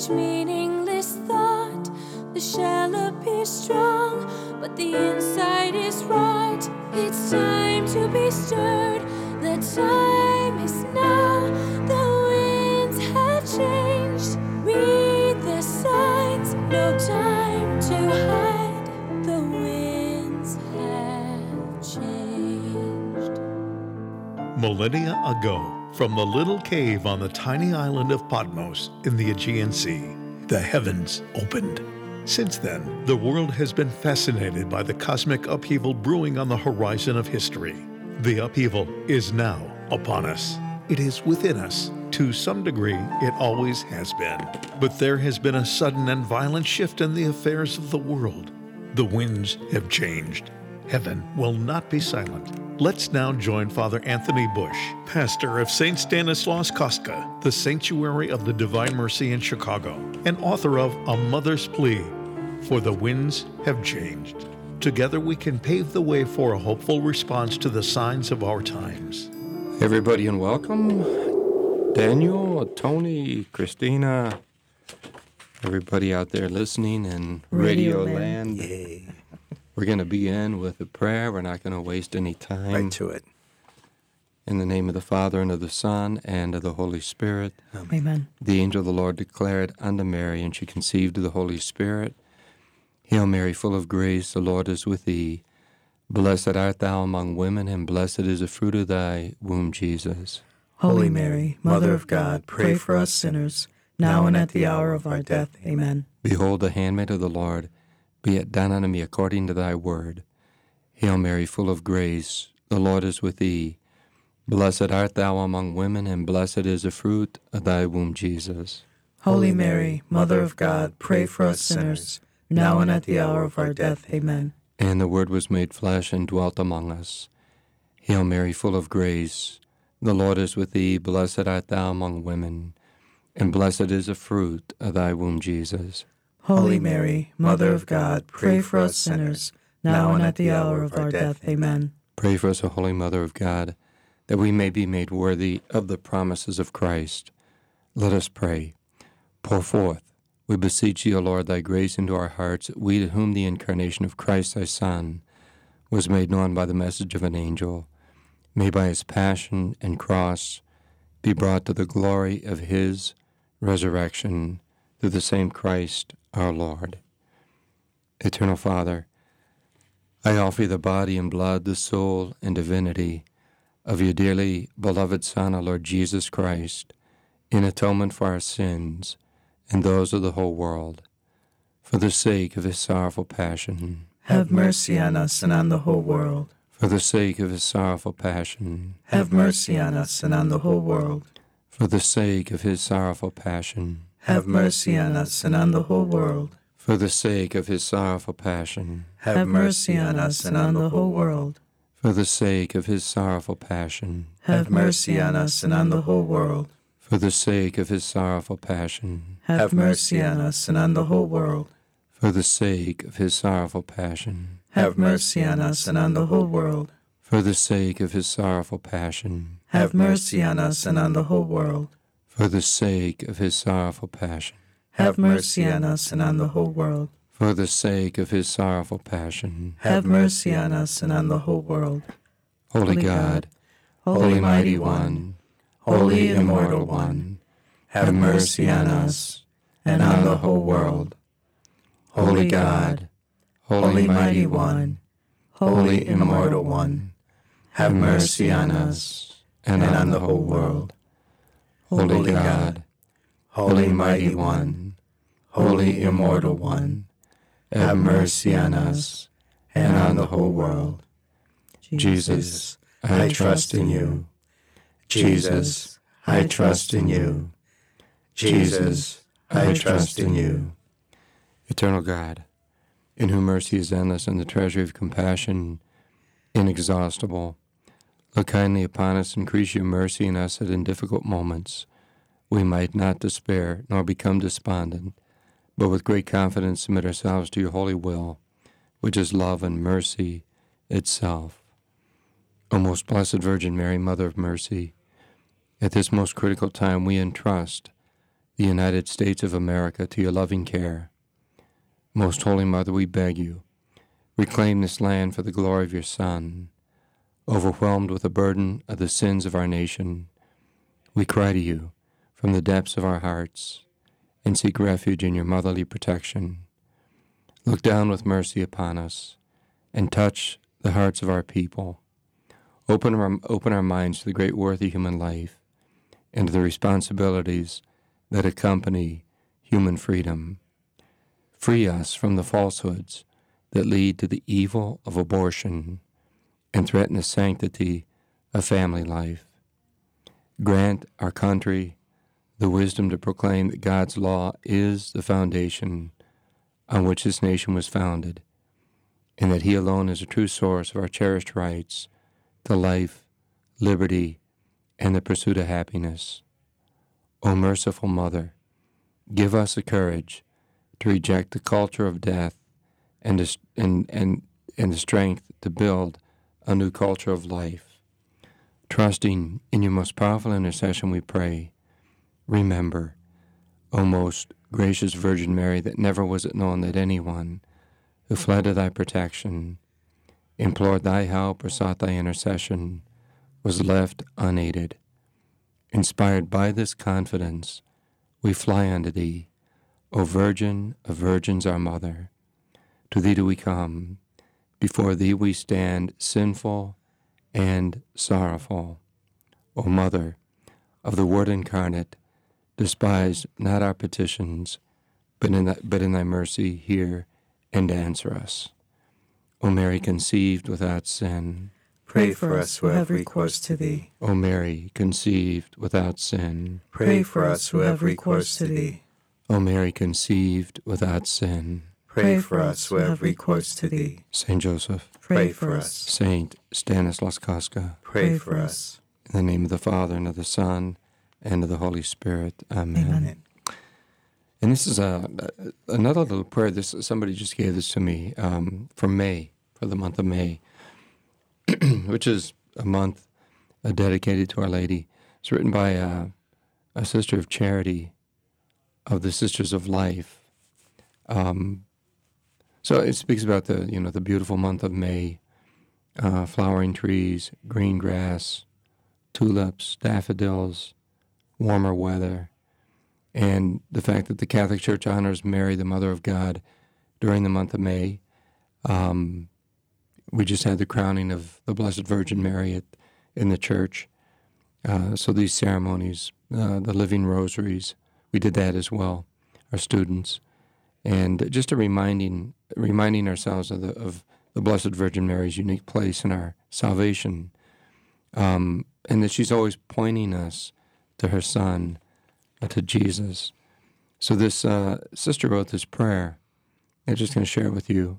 meaningless thought. The shell appears strong, but the inside is rot. It's time to be stirred. The time is now. The winds have changed. Read the signs. No time to hide. The winds have changed. Millennia ago, from the little cave on the tiny island of Patmos in the Aegean Sea, the heavens opened. Since then, the world has been fascinated by the cosmic upheaval brewing on the horizon of history. The upheaval is now upon us. It is within us. To some degree, it always has been. But there has been a sudden and violent shift in the affairs of the world. The winds have changed. Heaven will not be silent. Let's now join Father Anthony Bush, pastor of St. Stanislaus Kostka, the Sanctuary of the Divine Mercy in Chicago, and author of A Mother's Plea, For the Winds Have Changed. Together we can pave the way for a hopeful response to the signs of our times. Everybody, and welcome. Daniel, Tony, Christina, everybody out there listening in Radio Land. Yay. We're going to begin with a prayer. We're not going to waste any time. Right to it. In the name of the Father, and of the Son, and of the Holy Spirit. Amen. The angel of the Lord declared unto Mary, and she conceived of the Holy Spirit. Hail Mary, full of grace, the Lord is with thee. Blessed art thou among women, and blessed is the fruit of thy womb, Jesus. Holy Mary, Mother of God, pray for us sinners, now and at the hour of our death. Amen. Behold, the handmaid of the Lord, be it done unto me according to thy word. Hail Mary, full of grace, the Lord is with thee. Blessed art thou among women, and blessed is the fruit of thy womb, Jesus. Holy Mary, Mother of God, pray for us sinners, now and at the hour of our death. Amen. And the Word was made flesh and dwelt among us. Hail Mary, full of grace, the Lord is with thee. Blessed art thou among women, and blessed is the fruit of thy womb, Jesus. Holy Mary, Mother of God, pray for us sinners, now and at the hour of our death. Amen. Pray for us, O Holy Mother of God, that we may be made worthy of the promises of Christ. Let us pray. Pour forth, we beseech thee, O Lord, thy grace into our hearts, that we to whom the incarnation of Christ thy Son was made known by the message of an angel, may by his passion and cross be brought to the glory of his resurrection through the same Christ our Lord. Eternal Father, I offer you the body and blood, the soul and divinity of your dearly beloved Son, our Lord Jesus Christ, in atonement for our sins and those of the whole world, for the sake of his sorrowful passion. Have mercy on us and on the whole world. For the sake of his sorrowful passion. Have mercy on us and on the whole world. For the sake of his sorrowful passion. Have mercy on us and on the whole world. For the sake of his sorrowful passion. Have mercy on us and on the whole world. For the sake of his sorrowful passion. Have mercy on us and on the whole world. For the sake of his sorrowful passion. Have mercy on us and on the whole world. For the sake of his sorrowful passion. Have mercy on us and on the whole world. For the sake of his sorrowful passion. Have mercy on us and on the whole world. For the sake of his sorrowful passion. Have mercy on us and on the whole world. For the sake of his sorrowful passion. Have mercy on us and on the whole world. Holy God, Holy Mighty One, Holy Immortal One, have mercy on us and on the whole world. Holy God, Holy Mighty One, Holy Immortal One, have mercy on us and on the whole world. Holy God, Holy Mighty One, Holy Immortal One, have mercy on us and on the whole world. Jesus, I trust in you. Jesus, I trust in you. Jesus, I trust in you. Eternal God, in whom mercy is endless and the treasury of compassion inexhaustible, look kindly upon us, increase your mercy in us that in difficult moments we might not despair nor become despondent, but with great confidence submit ourselves to your holy will, which is love and mercy itself. O most blessed Virgin Mary, Mother of Mercy, at this most critical time we entrust the United States of America to your loving care. Most Holy Mother, we beg you, reclaim this land for the glory of your Son. Overwhelmed with the burden of the sins of our nation, we cry to you from the depths of our hearts and seek refuge in your motherly protection. Look down with mercy upon us and touch the hearts of our people. Open our minds to the great worth of human life and to the responsibilities that accompany human freedom. Free us from the falsehoods that lead to the evil of abortion and threaten the sanctity of family life. Grant our country the wisdom to proclaim that God's law is the foundation on which this nation was founded, and that He alone is a true source of our cherished rights to life, liberty, and the pursuit of happiness. O merciful Mother, give us the courage to reject the culture of death and the strength to build a new culture of life. Trusting in your most powerful intercession, we pray. Remember, O most gracious Virgin Mary, that never was it known that anyone who fled to thy protection, implored thy help, or sought thy intercession, was left unaided. Inspired by this confidence, we fly unto thee, O Virgin of Virgins, our Mother. To thee do we come. Before thee we stand sinful and sorrowful. O Mother of the Word incarnate, despise not our petitions, but in thy mercy hear and answer us. O Mary conceived without sin, Pray for us who have recourse to thee. O Mary conceived without sin, Pray for us who have recourse to thee. O Mary conceived without sin. Pray for us who have recourse to thee. Saint Joseph, Pray for us. Saint Stanislaus Kostka, Pray for us. in the name of the Father, and of the Son, and of the Holy Spirit. Amen. Amen. And this is another little prayer. Somebody just gave this to me for May, for the month of May, which is a month dedicated to Our Lady. It's written by a sister of charity of the Sisters of Life. So it speaks about the beautiful month of May, flowering trees, green grass, tulips, daffodils, warmer weather, and the fact that the Catholic Church honors Mary, the Mother of God, during the month of May. We just had the crowning of the Blessed Virgin Mary in the church. So these ceremonies, the living rosaries, we did that as well, our students. And just reminding ourselves of the Blessed Virgin Mary's unique place in our salvation, and that she's always pointing us to her Son, to Jesus. So this sister wrote this prayer. I'm just going to share it with you.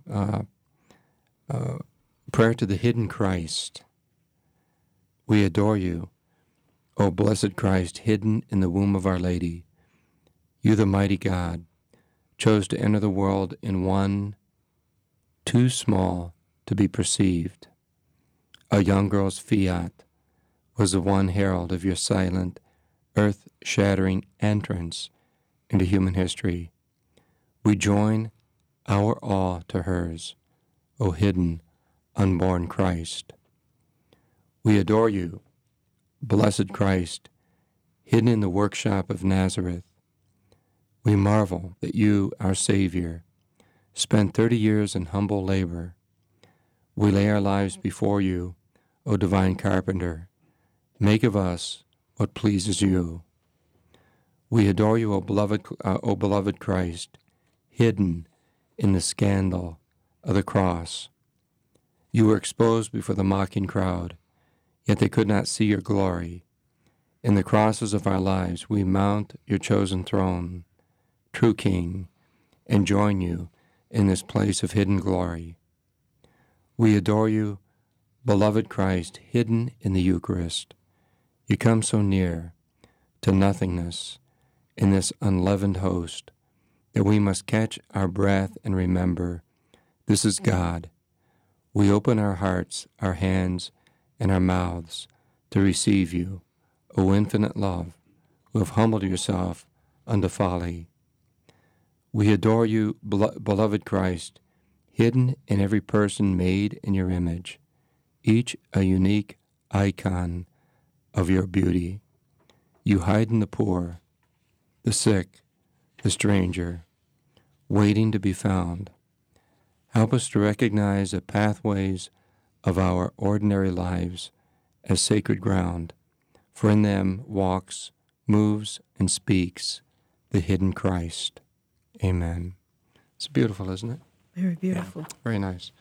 Prayer to the hidden Christ. We adore you, O blessed Christ, hidden in the womb of Our Lady. You, the mighty God, chose to enter the world in one too small to be perceived. A young girl's fiat was the one herald of your silent, earth-shattering entrance into human history. We join our awe to hers, O hidden, unborn Christ. We adore you, blessed Christ, hidden in the workshop of Nazareth. We marvel that you, our Savior, spent 30 years in humble labor. We lay our lives before you, O divine carpenter. Make of us what pleases you. We adore you, O beloved Christ, hidden in the scandal of the cross. You were exposed before the mocking crowd, yet they could not see your glory. In the crosses of our lives we mount your chosen throne, true King, and join you in this place of hidden glory. We adore you, beloved Christ, hidden in the Eucharist. You come so near to nothingness in this unleavened host that we must catch our breath and remember, this is God. We open our hearts, our hands, and our mouths to receive you, O infinite love, who have humbled yourself unto folly. We adore you, beloved Christ, hidden in every person made in your image, each a unique icon of your beauty. You hide in the poor, the sick, the stranger, waiting to be found. Help us to recognize the pathways of our ordinary lives as sacred ground, for in them walks, moves, and speaks the hidden Christ. Amen. It's beautiful, isn't it? Very beautiful. Very nice.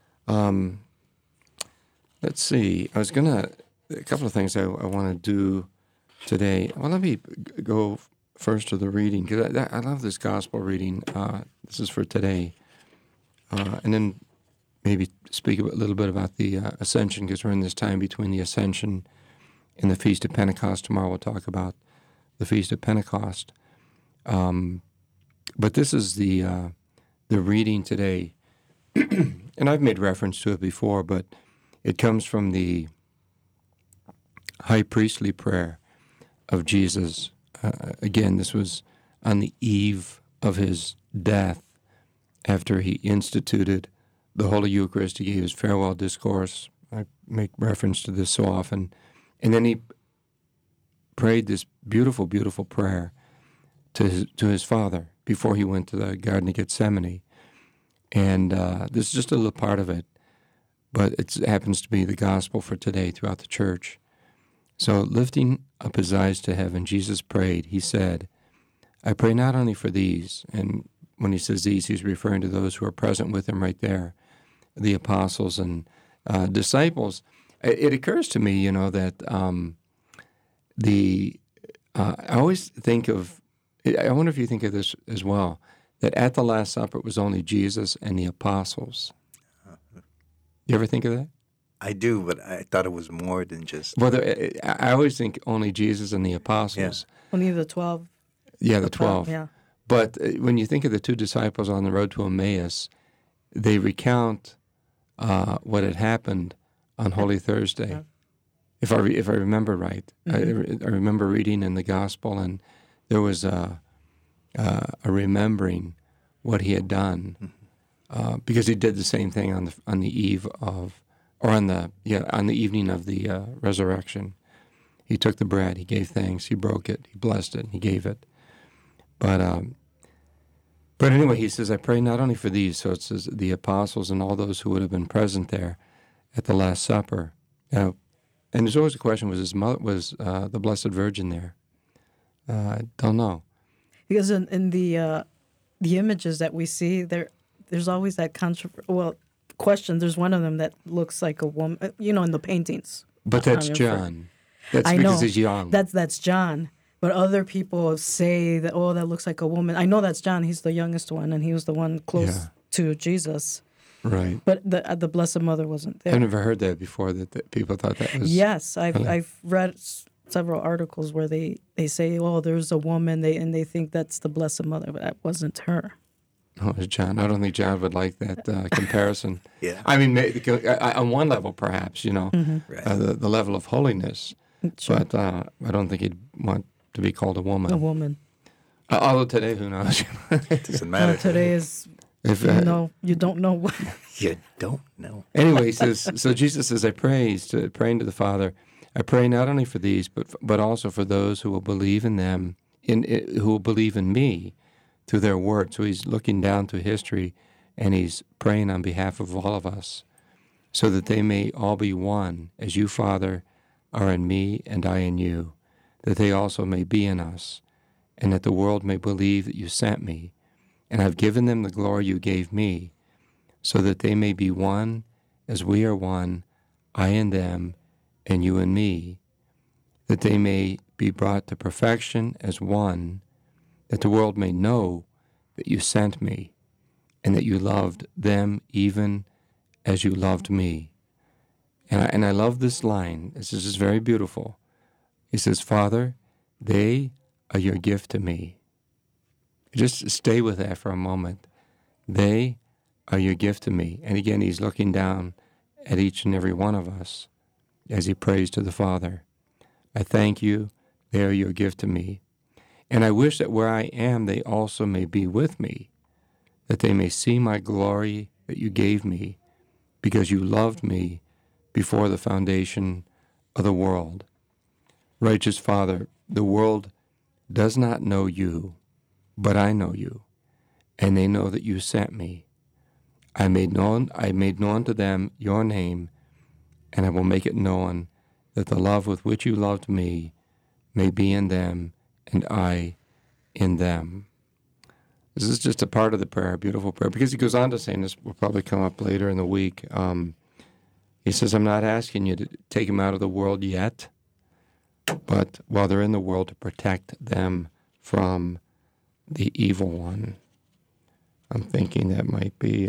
Let's see. A couple of things I want to do today. Well, let me go first to the reading, because I love this gospel reading. This is for today. And then maybe speak a little bit about the Ascension, because we're in this time between the Ascension and the Feast of Pentecost. Tomorrow we'll talk about the Feast of Pentecost. But this is the reading today. And I've made reference to it before, but it comes from the high priestly prayer of Jesus. Again, this was on the eve of his death, after he instituted the Holy Eucharist. He gave his farewell discourse. I make reference to this so often. And then he prayed this beautiful, beautiful prayer to his Father before he went to the Garden of Gethsemane. And this is just a little part of it, but it happens to be the gospel for today throughout the church. So lifting up his eyes to heaven, Jesus prayed. He said, I pray not only for these, and when he says these, he's referring to those who are present with him right there, the apostles and disciples. It occurs to me, that I always think of, I wonder if you think of this as well, that at the Last Supper it was only Jesus and the apostles. You ever think of that? I do, but I thought it was more than just... Well, I always think only Jesus and the apostles. Yeah. Only the 12. Yeah, the 12. Yeah. But when you think of the two disciples on the road to Emmaus, they recount what had happened on Holy Thursday. Yeah. If I remember right. Mm-hmm. I remember reading in the Gospel, and there was a remembering what he had done, because he did the same thing on the eve of, or on the evening of the resurrection. He took the bread, he gave thanks, he broke it, he blessed it, he gave it. But anyway, he says, I pray not only for these, so it says the apostles and all those who would have been present there at the Last Supper. And there's always a question, was the Blessed Virgin there? I don't know. Because in the images that we see, there's always that question. There's one of them that looks like a woman, in the paintings. But that's John. That's because he's young. That's John. But other people say that, that looks like a woman. I know that's John. He's the youngest one, and he was the one close to Jesus. Right. But the Blessed Mother wasn't there. I've never heard that before, that people thought that was... Yes, I've read several articles where they say, there's a woman, and they think that's the Blessed Mother, but that wasn't her. Oh, it was John. I don't think John would like that comparison. Yeah. I mean, on one level, perhaps, Mm-hmm. Right. The level of holiness. Sure. But I don't think he'd want to be called a woman. A woman. Although today, who knows? It doesn't matter. Today is, you don't know. You don't know. Anyway, he says, so Jesus says, I pray, he's praying to the Father, I pray not only for these, but also for those who will believe in them, who will believe in me through their word. So he's looking down through history, and he's praying on behalf of all of us, so that they may all be one, as you, Father, are in me and I in you, that they also may be in us, and that the world may believe that you sent me, and I've given them the glory you gave me, so that they may be one as we are one, I and them, and you and me, that they may be brought to perfection as one, that the world may know that you sent me, and that you loved them even as you loved me. And I love this line. This is just very beautiful. He says, Father, they are your gift to me. Just stay with that for a moment. They are your gift to me. And again, he's looking down at each and every one of us as he prays to the Father. I thank you. They are your gift to me. And I wish that where I am, they also may be with me, that they may see my glory that you gave me, because you loved me before the foundation of the world. Righteous Father, the world does not know you, but I know you, and they know that you sent me. I made known to them your name, and I will make it known that the love with which you loved me may be in them, and I in them. This is just a part of the prayer, a beautiful prayer, because he goes on to say, and this will probably come up later in the week, he says, I'm not asking you to take them out of the world yet, but while they're in the world, to protect them from the evil one. I'm thinking that might be...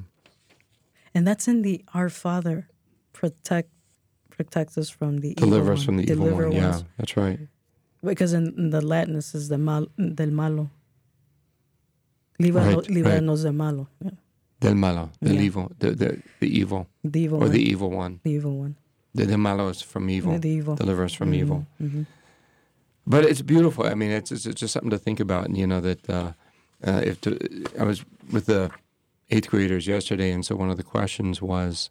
And that's in the Our Father, protect us from the evil one. Deliver us from the evil one, yeah, ones. that's right. Because in the Latin, it says del malo. Right, Líbranos del malo. Yeah. Del malo, del Yeah. evil, the evil, The evil or one. the evil one. The evil one. The malo is from evil. The evil. Deliver us from evil. Mm-hmm. But it's beautiful. I mean, it's just something to think about. And, you know, that I was with the 8th graders yesterday, and so one of the questions was,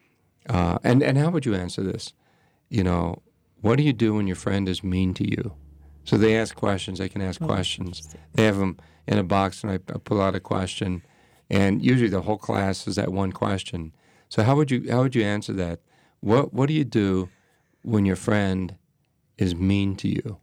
and how would you answer this? You know, what do you do when your friend is mean to you? So they ask questions. They can ask questions. They have them in a box, and I pull out a question, and usually the whole class is that one question. So how would you answer that? What do you do when your friend is mean to you?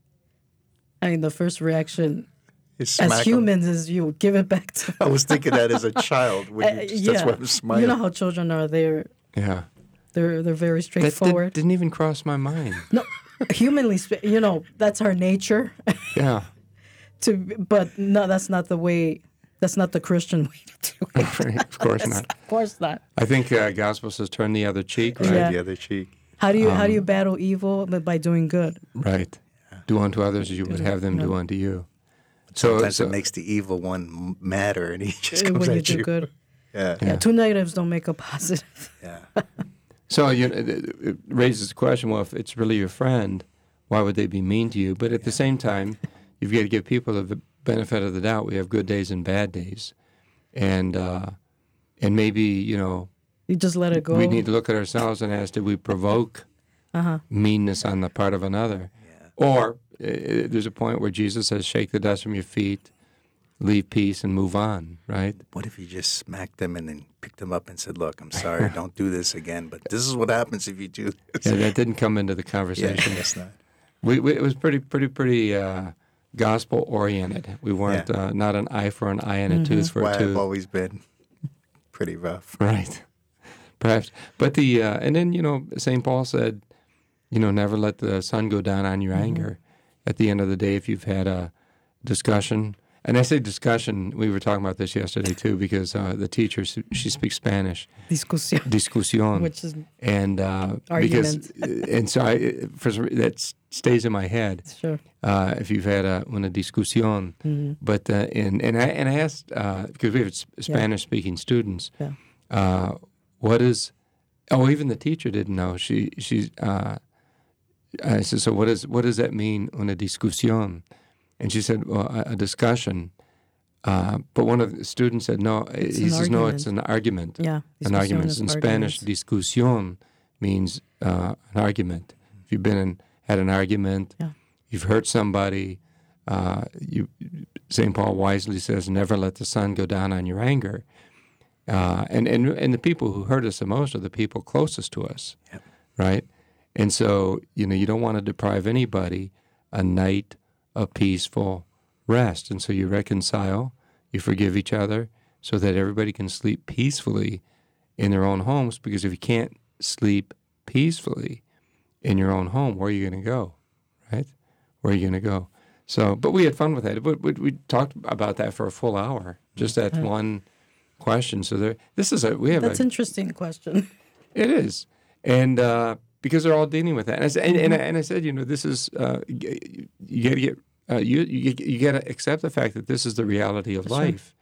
I mean, the first reaction It's as smack 'em. humans is you give it back to I was thinking that as a child. When that's why I'm smiling. You know how children are. They're Yeah. very That straightforward. didn't even cross my mind. No, humanly, that's our nature. Yeah. But no, that's not the way. That's not the Christian way to do it. Of course not. Of course not. I think Gospel says turn the other cheek, right? Yeah. The other cheek. How do you battle evil? But by doing good. Right. Do unto others as you would have them do unto you. So Sometimes it makes the evil one madder, and he just comes When you at do you. good. Yeah. Yeah, two negatives don't make a positive. Yeah. So it raises the question, well, if it's really your friend, why would they be mean to you? But at the same time, you've got to give people the benefit of the doubt. We have good days and bad days. And maybe, You just let it go. we need to look at ourselves and ask, did we provoke meanness on the part of another? Yeah. Or there's a point where Jesus says, shake the dust from your feet, leave peace, and move on, right? What if you just smacked them and then picked them up and said, "Look, I'm sorry, don't do this again, but this is what happens if you do this." Yeah, that didn't come into the Yeah, conversation. that's not. It was pretty gospel oriented. We weren't not an eye for an eye and a tooth for Why a I've tooth. always been pretty rough. Right. Perhaps. But and then, St. Paul said, never let the sun go down on your anger. At the end of the day, if you've had a discussion, and I say discussion, we were talking about this yesterday too, because the teacher, she speaks Spanish. Discusión. Which is And argument. and so that stays in my head. Sure. If you've had una discusión, but and I asked because we have Spanish-speaking students, what is? Oh, even the teacher didn't know. I said, so what does that mean? Una discusión, and she said, well, a discussion. But one of the students said, no. He says, no, it's an argument. Yeah. An argument. In Spanish, discusión means an argument. If you've had an argument, you've hurt somebody. St. Paul wisely says, never let the sun go down on your anger. And the people who hurt us the most are the people closest to us, right? And so, you don't want to deprive anybody a night of peaceful rest. And so you reconcile, you forgive each other so that everybody can sleep peacefully in their own homes, because if you can't sleep peacefully in your own home, where are you going to go, right? Where are you going to go? So, but we had fun with that. We talked about that for a full hour, just that one question. So that's an interesting question. It is, and because they're all dealing with that. And I said, this is you got to get you got to accept the fact that this is the reality of life.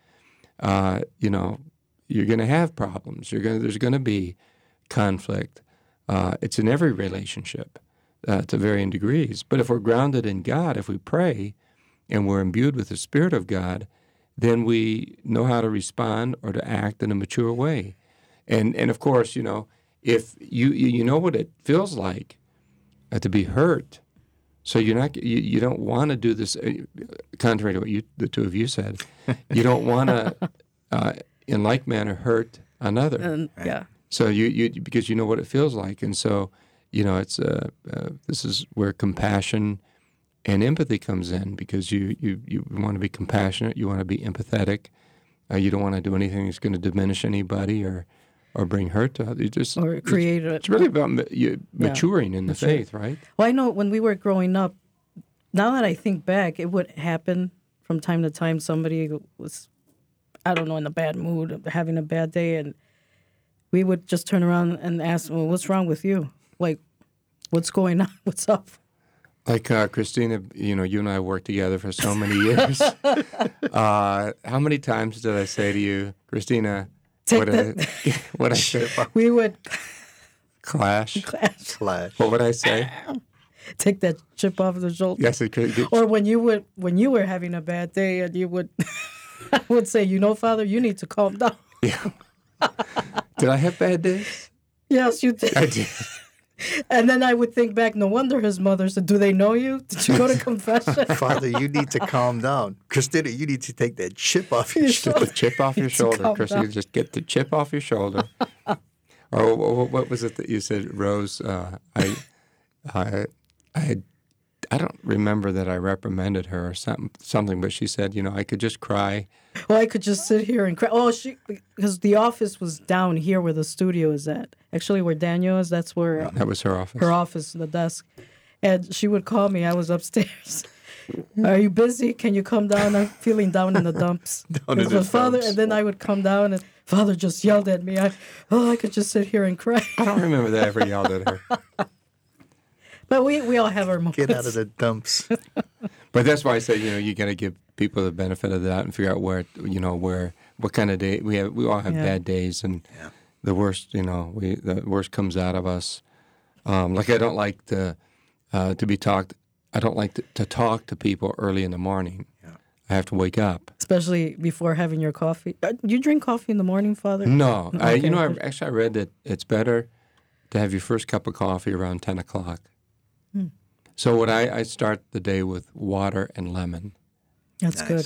You're going to have problems. There's going to be conflict. It's in every relationship to varying degrees. But if we're grounded in God, if we pray, and we're imbued with the Spirit of God, then we know how to respond or to act in a mature way. And of course, if you know what it feels like to be hurt, so you don't want to do this. Contrary to what the two of you said, you don't want to, in like manner, hurt another. Yeah. So you because you know what it feels like, and so it's this is where compassion and empathy comes in, because you want to be compassionate, you want to be empathetic, you don't want to do anything that's going to diminish anybody or bring hurt to others. Or create It's really about maturing in the faith, right? Well, I know when we were growing up, now that I think back, it would happen from time to time. Somebody was, I don't know, in a bad mood, having a bad day, and we would just turn around and ask, well, what's wrong with you? Like, what's going on? What's up? Like Christina, you and I worked together for so many years. How many times did I say to you, Christina, what I say? We would Clash. Clash. What would I say? Take that chip off the shoulder. Yes, it could. Or when you were having a bad day, and you would, I would say, Father, you need to calm down. Yeah. Did I have bad days? Yes, you did. I did. And then I would think back, no wonder his mother said, do they know you? Did you go to confession? Father, you need to calm down. Christina, you need to take that chip off your shoulder. Get the chip off your shoulder, Christina. Just get the chip off your shoulder. Or what was it that you said, Rose? I don't remember that I reprimanded her or something, but she said, I could just cry. Well, I could just sit here and cry. Oh, because the office was down here where the studio is at. Actually, where Daniel is, that's where... That was her office. Her office, the desk. And she would call me. I was upstairs. Are you busy? Can you come down? I'm feeling down in the dumps. Father, and then I would come down, and Father just yelled at me. I could just sit here and cry. I don't remember that I ever yelled at her. But we all have our moments. Get out of the dumps. But that's why I say, you got to give people the benefit of that and figure out what kind of day we have. We all have bad days, and the worst, the worst comes out of us. Like I don't like to be talked. I don't like to talk to people early in the morning. Yeah. I have to wake up, especially before having your coffee. You drink coffee in the morning, Father? No, I read that it's better to have your first cup of coffee around 10 o'clock. So what I start the day with water and lemon. That's good.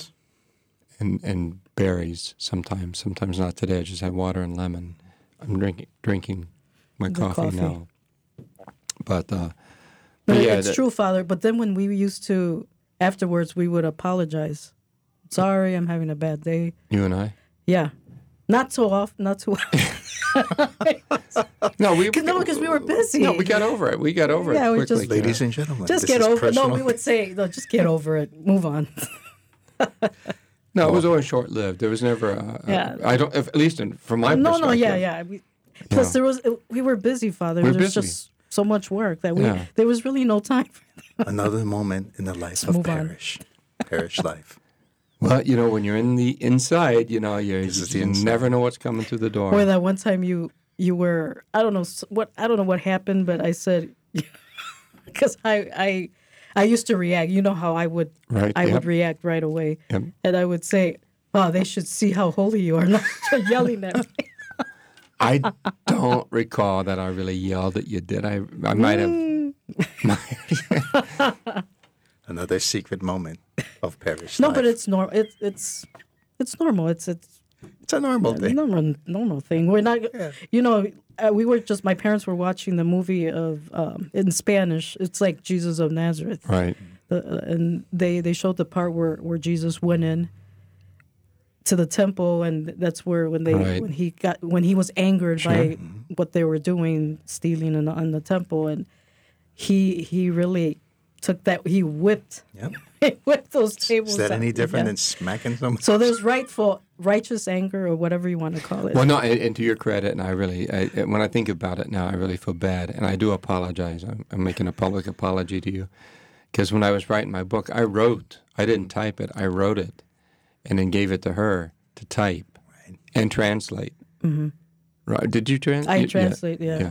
And berries sometimes. Sometimes not today. I just have water and lemon. I'm drinking my coffee now. But yeah, it's true, Father. But then when we used to, afterwards, we would apologize. Sorry, I'm having a bad day. You and I? Yeah. Not so often, not too often. No, because we were busy. No, we got over it. We got over it quickly. Ladies and gentlemen, just get over it. No, we would say, just get over it. Move on. No, it was always short-lived. There was never I don't, at least from my perspective. No, yeah. Plus, we were busy, Father. There was just so much work that there was really no time for that. Another moment in the life of Parish. Parish life. Well, when you're in the inside, you never know what's coming through the door. Or that one time you were, I don't know what happened, but I said, because I used to react. You know how I would would react right away, and I would say, "Wow, they should see how holy you are!" Not yelling at me. I don't recall that I really yelled at you. Did I? I might have. Another secret moment of Parish life. No, but it's normal. It's normal. It's a normal thing. Normal thing. We're not. We were just. My parents were watching the movie of in Spanish. It's like Jesus of Nazareth. Right. And they showed the part where Jesus went in to the temple, and that's where when he was angered by what they were doing, stealing in the temple, and he really took that. He whipped. Yep. He whipped those tables. Is that any different than smacking someone? So there's righteous anger, or whatever you want to call it. Well, no, and to your credit, and I really, when I think about it now, I really feel bad, and I do apologize. I'm making a public apology to you, because when I was writing my book, I didn't type it, I wrote it, and then gave it to her to type and translate. Mm-hmm. Right? Did you translate? I translate, yeah.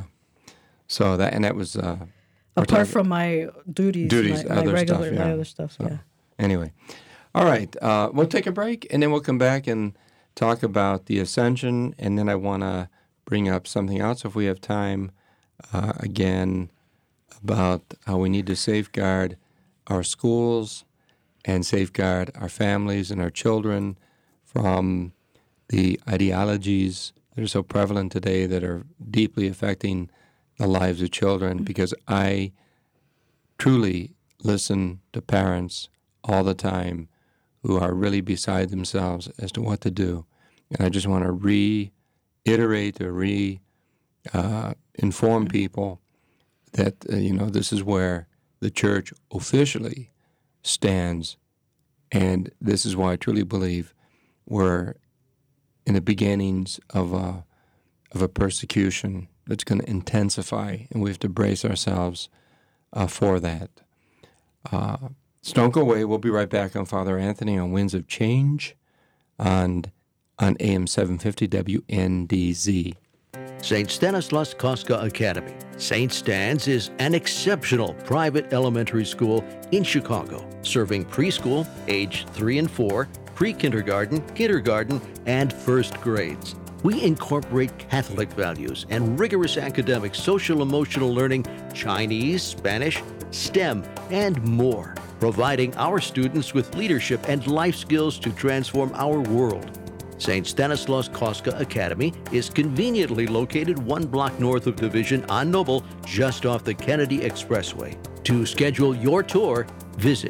So that was. Apart from my duties, my other regular stuff, my other stuff, so, Anyway. All right. We'll take a break, and then we'll come back and talk about the Ascension, and then I want to bring up something else if we have time, again, about how we need to safeguard our schools and safeguard our families and our children from the ideologies that are so prevalent today that are deeply affecting the lives of children, because I truly listen to parents all the time who are really beside themselves as to what to do. And I just want to reiterate or inform people that, this is where the church officially stands. And this is why I truly believe we're in the beginnings of a persecution that's going to intensify, and we have to brace ourselves for that. So don't go away. We'll be right back on Father Anthony on Winds of Change on AM 750 WNDZ. St. Stanislaus Kostka Academy. St. Stan's is an exceptional private elementary school in Chicago, serving preschool, age 3 and 4, pre-kindergarten, kindergarten, and first grades. We incorporate Catholic values and rigorous academic social-emotional learning, Chinese, Spanish, STEM, and more, providing our students with leadership and life skills to transform our world. St. Stanislaus Kostka Academy is conveniently located 1 block north of Division on Noble, just off the Kennedy Expressway. To schedule your tour, visit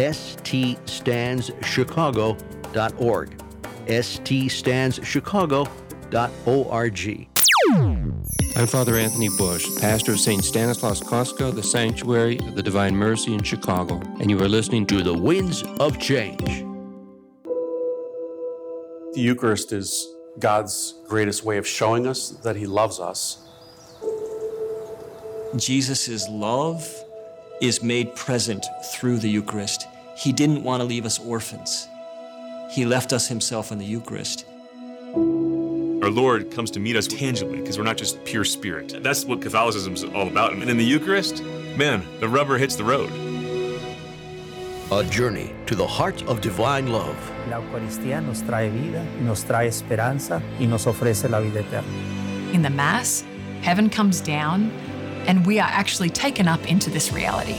ststandschicago.org. ststandschicago.org. I'm Father Anthony Bush, pastor of St. Stanislaus Kostka, the Sanctuary of the Divine Mercy in Chicago, and you are listening to The Winds of Change. The Eucharist is God's greatest way of showing us that He loves us. Jesus' love is made present through the Eucharist. He didn't want to leave us orphans. He left us Himself in the Eucharist. Our Lord comes to meet us tangibly because we're not just pure spirit. That's what Catholicism is all about. And in the Eucharist, man, the rubber hits the road. A journey to the heart of divine love. La Eucaristía nos trae vida, nos trae esperanza y nos ofrece la vida eterna. In the Mass, heaven comes down and we are actually taken up into this reality.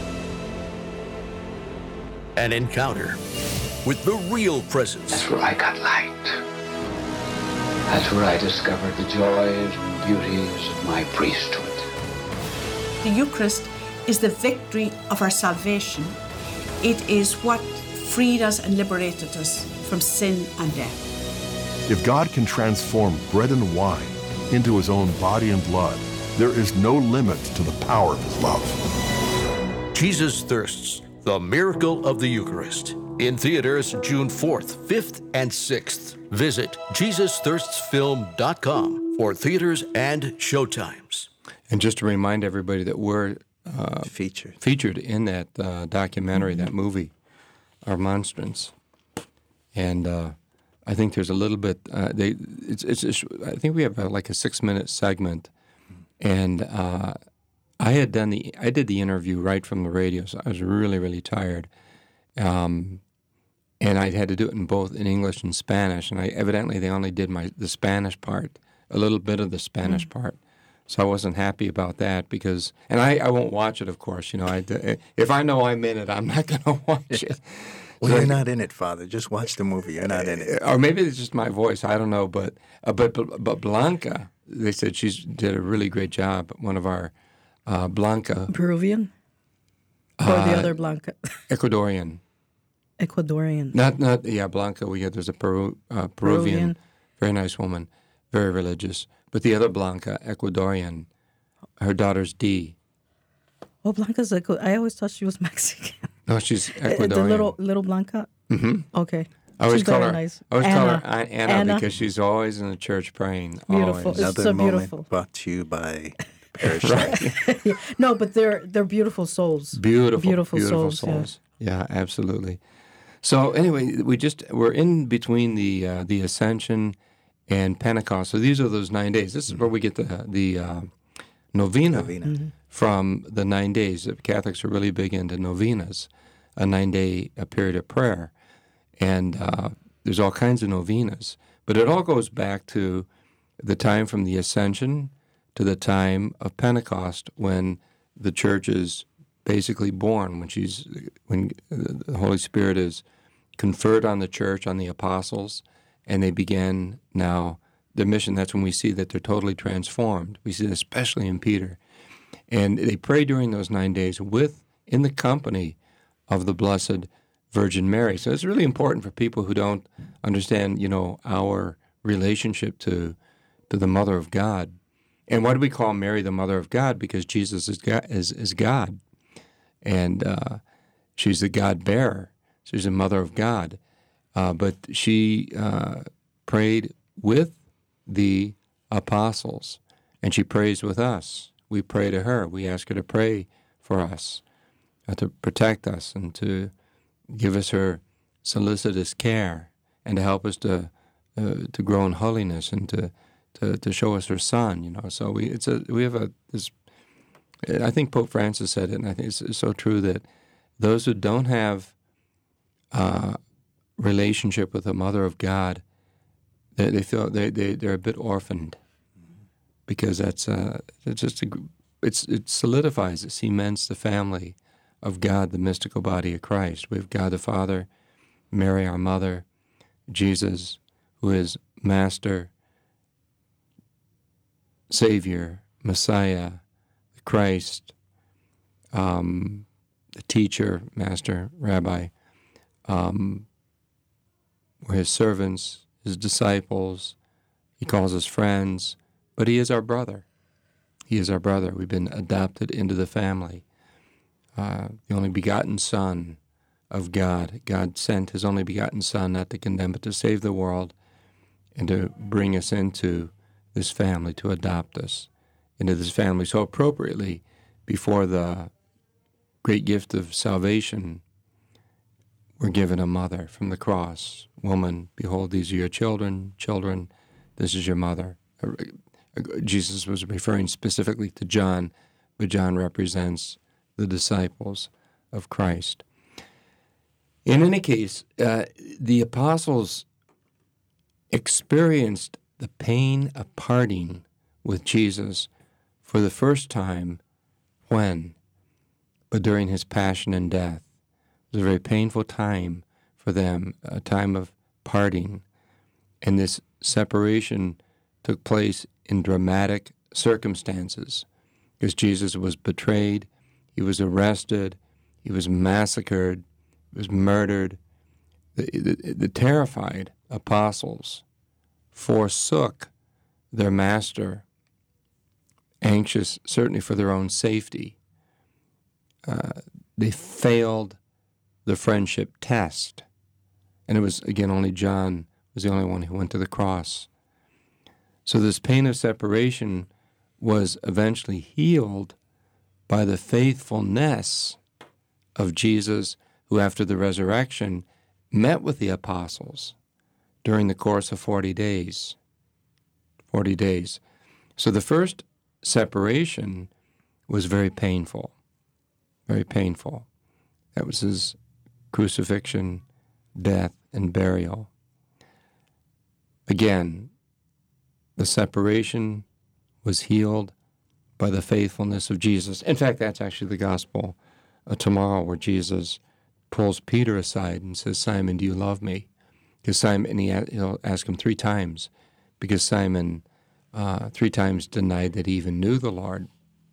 An encounter with the real presence. That's where I got light. That's where I discovered the joys and beauties of my priesthood. The Eucharist is the victory of our salvation. It is what freed us and liberated us from sin and death. If God can transform bread and wine into His own body and blood, there is no limit to the power of His love. Jesus Thirsts, the Miracle of the Eucharist. In theaters June 4th, 5th, and 6th. Visit JesusThirstsFilm.com for theaters and showtimes. And just to remind everybody that we're featured in that documentary, that movie, Our Monstrance. And I think there's a little bit. I think we have like a 6-minute segment, and I did the interview right from the radio, so I was really, really tired. And I had to do it in English and Spanish, and evidently they only did the Spanish part, a little bit of the Spanish part. So I wasn't happy about that because, and I won't watch it, of course. If I know I'm in it, I'm not going to watch it. Well, you're not in it, Father. Just watch the movie. You're not in it. Or maybe it's just my voice. I don't know. But Blanca, they said she did a really great job. One of our Blanca. Peruvian? Or the other Blanca? Ecuadorian. Not Blanca. There's a Peruvian, very nice woman, very religious. But the other Blanca, Ecuadorian, her daughter's Dee. Oh, Blanca's I always thought she was Mexican. No, she's Ecuadorian. The little Blanca? Mm-hmm. Okay. I always call her nice. Anna because she's always in the church praying. Beautiful. Always. Another so moment beautiful. brought to you by Parish. Yeah. No, but they're beautiful souls. Beautiful souls. Yeah, absolutely. So anyway, we're in between the Ascension and Pentecost. So these are those 9 days. This is where we get the novena. Mm-hmm. From the 9 days. Catholics are really big into novenas. a 9-day period of prayer. And there's all kinds of novenas. But it all goes back to the time from the Ascension to the time of Pentecost, when the church is basically born, when the Holy Spirit is conferred on the church, on the apostles, and they begin now their mission. That's when we see that they're totally transformed. We see it especially in Peter. And they pray during those 9 days in the company of the Blessed Virgin Mary. So it's really important for people who don't understand, our relationship to the Mother of God. And why do we call Mary the Mother of God? Because Jesus is God. And she's the God-bearer. She's the Mother of God. But she prayed with the apostles, and she prays with us. We pray to her. We ask her to pray for us, to protect us, and to give us her solicitous care, and to help us to grow in holiness, and to show us her Son. So we have this. I think Pope Francis said it, and I think it's so true, that those who don't have relationship with the Mother of God, they feel they're a bit orphaned, because it solidifies, it cements the family of God, the mystical body of Christ. We have God the Father, Mary our Mother, Jesus, who is Master, Savior, Messiah, Christ, the teacher, Master, Rabbi. We're his servants, his disciples. He calls us friends, but he is our brother. He is our brother. We've been adopted into the family. The only begotten Son of God. God sent his only begotten Son, not to condemn, but to save the world, and to bring us into this family, to adopt us into this family. So appropriately, before the great gift of salvation, we're given a mother from the cross. Woman, behold, these are your children. Children, this is your mother. Jesus was referring specifically to John, but John represents the disciples of Christ. In any case, the apostles experienced the pain of parting with Jesus for the first time. When? But during his passion and death. It was a very painful time for them, a time of parting. And this separation took place in dramatic circumstances, because Jesus was betrayed, he was arrested, he was massacred, he was murdered. The terrified apostles forsook their master, anxious certainly for their own safety. They failed the friendship test. And it was, again, only John was the only one who went to the cross. So this pain of separation was eventually healed by the faithfulness of Jesus, who after the resurrection met with the apostles during the course of 40 days. 40 days. So the first separation was very painful. Very painful. That was his crucifixion, death, and burial. Again, the separation was healed by the faithfulness of Jesus. In fact, that's actually the gospel tomorrow, where Jesus pulls Peter aside and says, Simon, do you love me? Because Simon, and he'll ask him 3 times, because Simon 3 times denied that he even knew the Lord.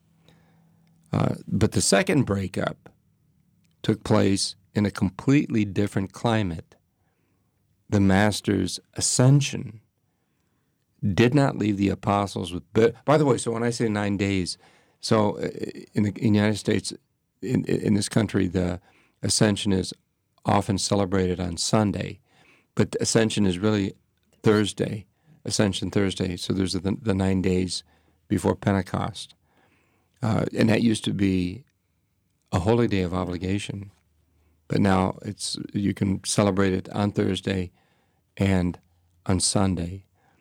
But the second breakup took place in a completely different climate. The Master's ascension did not leave the apostles with... By the way, so when I say 9 days, so in the United States, in this country, the ascension is often celebrated on Sunday, but ascension is really Thursday, Ascension Thursday, so there's the 9 days before Pentecost. And that used to be a holy day of obligation. But now you can celebrate it on Thursday and on Sunday.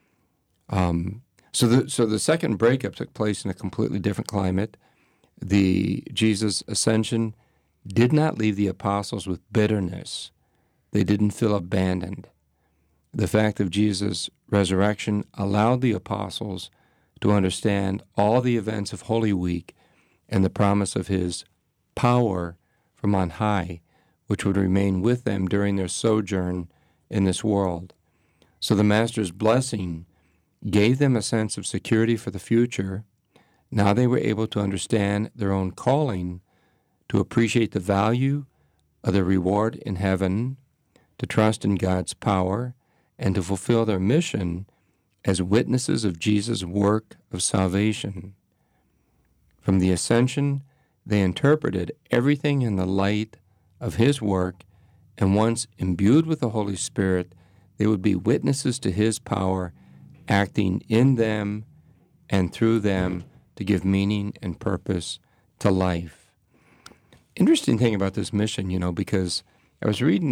So the second breakup took place in a completely different climate. The Jesus ascension did not leave the apostles with bitterness. They didn't feel abandoned. The fact of Jesus' resurrection allowed the apostles to understand all the events of Holy Week and the promise of his power from on high, which would remain with them during their sojourn in this world. So the Master's blessing gave them a sense of security for the future. Now they were able to understand their own calling, to appreciate the value of the reward in heaven, to trust in God's power, and to fulfill their mission as witnesses of Jesus' work of salvation. From the ascension, they interpreted everything in the light of his work, and once imbued with the Holy Spirit, they would be witnesses to his power, acting in them and through them to give meaning and purpose to life. Interesting thing about this mission, because I was reading,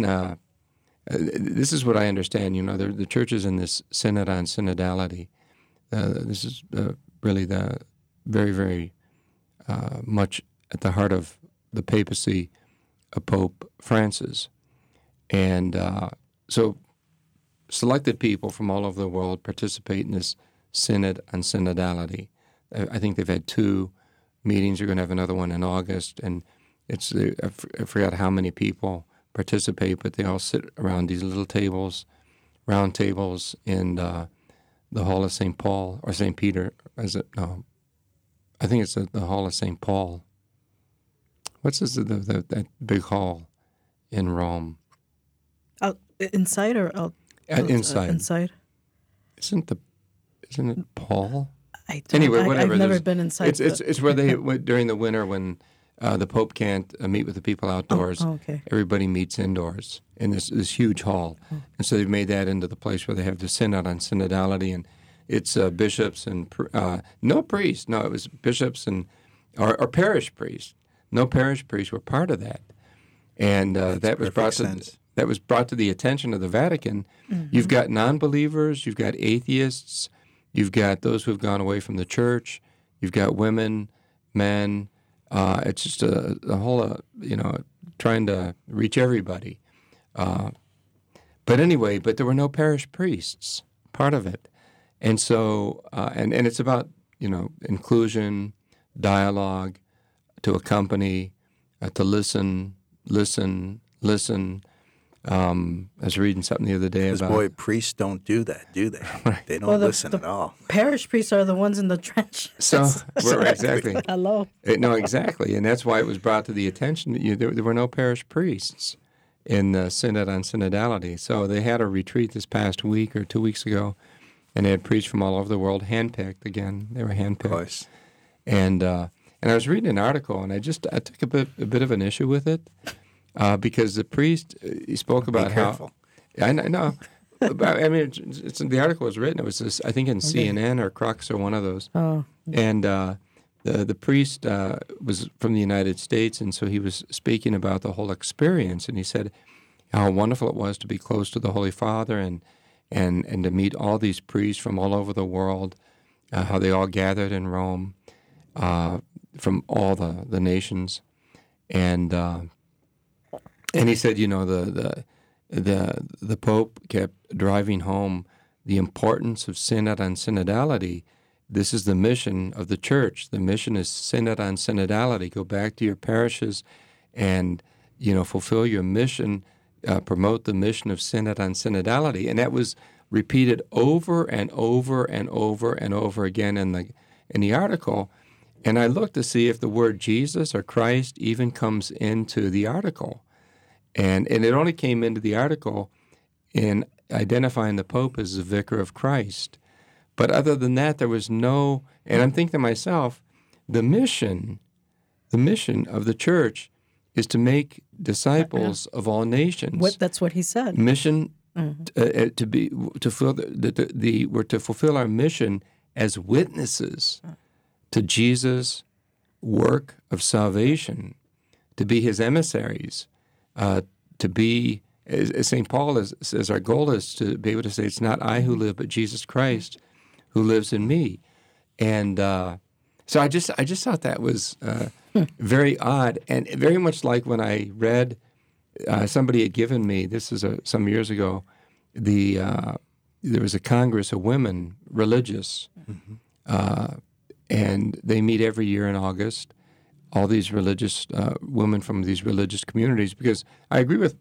this is what I understand, the church is in this synod on synodality. This is really the very, very much at the heart of the papacy of Pope Francis. And so selected people from all over the world participate in this synod on synodality. I think they've had 2 meetings. You're going to have another one in August. And it's I forgot how many people participate, but they all sit around these little tables, round tables in the Hall of St. Paul, or St. Peter. Is it? No. I think it's the Hall of St. Paul. What's that big hall in Rome? Inside or out? Inside. Inside. Isn't it Paul? Anyway, whatever. I've never been inside. It's where they during the winter when the Pope can't meet with the people outdoors. Okay. Everybody meets indoors in this huge hall, and so they've made that into the place where they have the synod on synodality, and it's bishops and no priests. No, it was bishops and or parish priests. No parish priests were part of that, and that was brought to the attention of the Vatican. Mm-hmm. You've got non-believers, you've got atheists, you've got those who have gone away from the church, you've got women, men. It's just a whole, trying to reach everybody. But there were no parish priests, part of it. And so, and it's about, inclusion, dialogue, to accompany, to listen. I was reading something the other day about... Boy, priests don't do that, do they? They don't listen at all. Parish priests are the ones in the trenches. So, exactly. Hello. No, exactly. And that's why it was brought to the attention that there were no parish priests in the Synod on Synodality. So they had a retreat this past week or 2 weeks ago, and they had priests from all over the world, handpicked again. They were handpicked. Of course. And I was reading an article, and I took a bit of an issue with it. Because the priest, he spoke about how... I know. The article was written. It was this, I think in CNN or Crux or one of those. Oh. And the priest was from the United States, and so he was speaking about the whole experience. And he said how wonderful it was to be close to the Holy Father and to meet all these priests from all over the world, how they all gathered in Rome from all the nations. And he said, the Pope kept driving home the importance of synod on synodality. This is the mission of the church. The mission is synod on synodality. Go back to your parishes and, fulfill your mission, promote the mission of synod on synodality. And that was repeated over and over and over and over again in the article. And I looked to see if the word Jesus or Christ even comes into the article. And it only came into the article in identifying the Pope as the vicar of Christ. But other than that, there was no, and I'm thinking to myself, the mission of the church is to make disciples of all nations. That's what he said. Mission we're to fulfill our mission as witnesses to Jesus' work of salvation, to be his emissaries. To be, as St. Paul says, our goal is to be able to say, it's not I who live, but Jesus Christ who lives in me. And so I just thought that was Very odd, and very much like when I read, somebody had given me, this is some years ago, there was a Congress of Women Religious, and they meet every year in August, all these religious women from these religious communities, because I agree with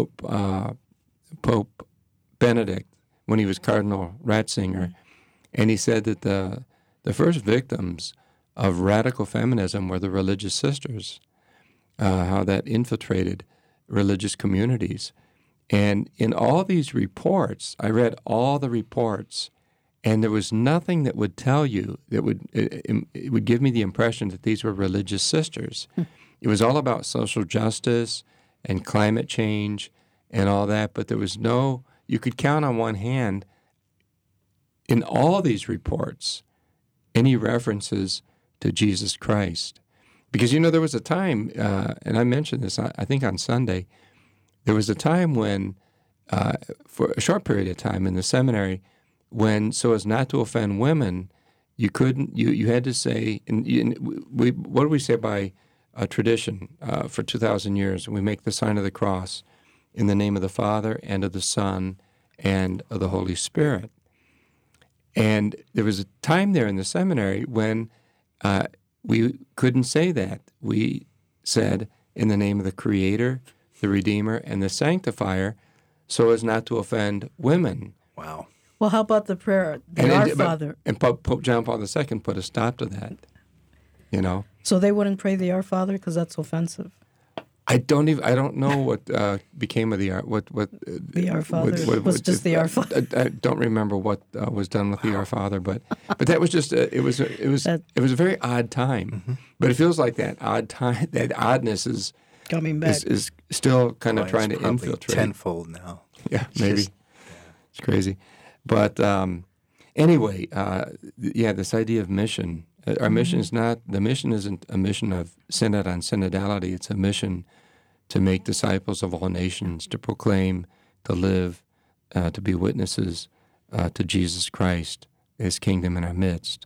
Pope Benedict when he was Cardinal Ratzinger, and he said that the first victims of radical feminism were the religious sisters, how that infiltrated religious communities. And in all these reports, I read all the reports, and there was nothing that would tell you, that it would give me the impression that these were religious sisters. It was all about social justice and climate change and all that, but there was no, you could count on one hand in all these reports any references to Jesus Christ. Because, there was a time, and I mentioned this, I think on Sunday, there was a time when, for a short period of time in the seminary, when, so as not to offend women, you couldn't, you had to say, what do we say by tradition for 2,000 years? We make the sign of the cross in the name of the Father and of the Son and of the Holy Spirit. And there was a time there in the seminary when we couldn't say that. We said, in the name of the Creator, the Redeemer, and the Sanctifier, so as not to offend women. Wow. Well, how about the prayer, Our Father? And Pope John Paul II put a stop to that, So they wouldn't pray the Our Father because that's offensive? I don't know what became of the the Our Father was just the Our Father. I don't remember what was done with the Our Father, but that was just it was a very odd time. But it feels like that odd time, that oddness is coming back, is still kind of trying to infiltrate tenfold now. Yeah, maybe it's crazy, but anyway, this idea of mission. Our mission is not, the mission isn't a mission of synod on synodality. It's a mission to make disciples of all nations, to proclaim, to live, to be witnesses to Jesus Christ, His kingdom in our midst.